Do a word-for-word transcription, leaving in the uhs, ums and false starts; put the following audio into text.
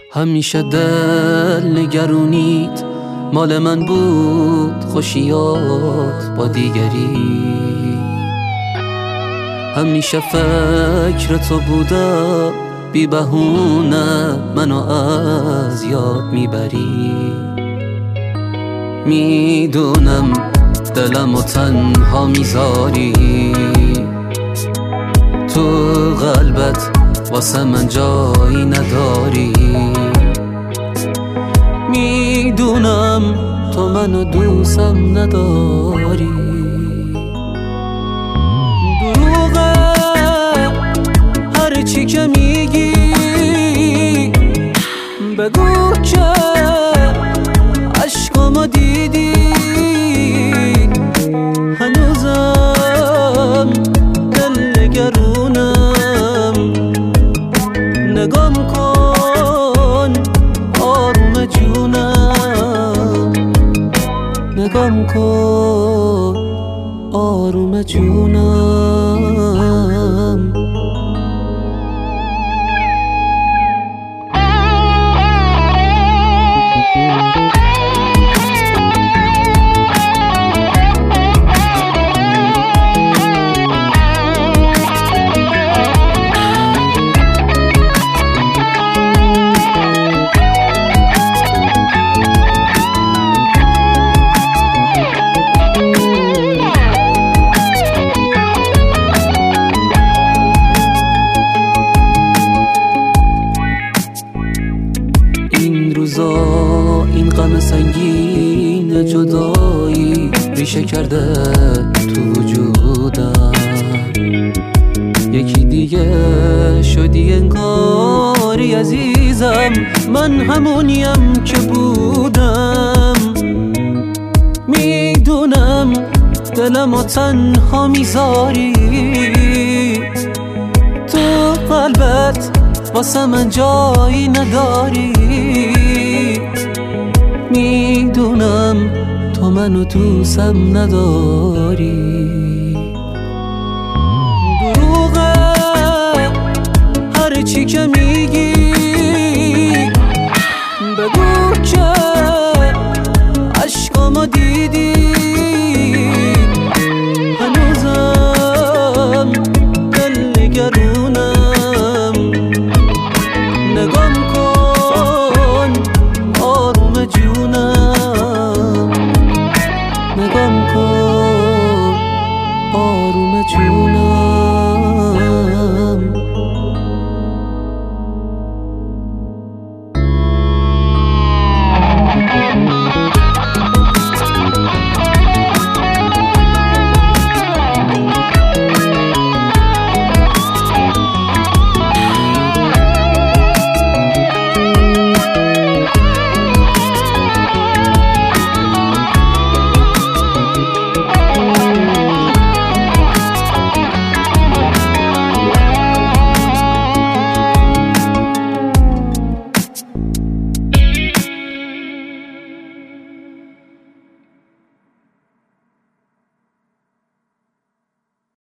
همیشه دل نگرونیت مال من بود، خوشیات با دیگری. همیشه فکر تو بودم، بی بهونه منو از یاد میبری. میدونم دلمو تنها میذاری، تو قلبت واسه من جایی نداری. میدونم تو منو دوستم نداری. دروغه هر چی که میگی، بگو که عشقامو دیدی. هنوزم دل نگرونم، نگام کن آروم جونم، نگام کن آروم جونم. این روزا این غم سنگین جدایی ریشه کرده تو وجودم. یکی دیگه شدی انگاری عزیزم، من همونیم که بودم. میدونم دلمو تنها میذاری، تو قلبت واسه من جایی نداری. میدونم تو منو دوستم نداری. دروغه هر چی که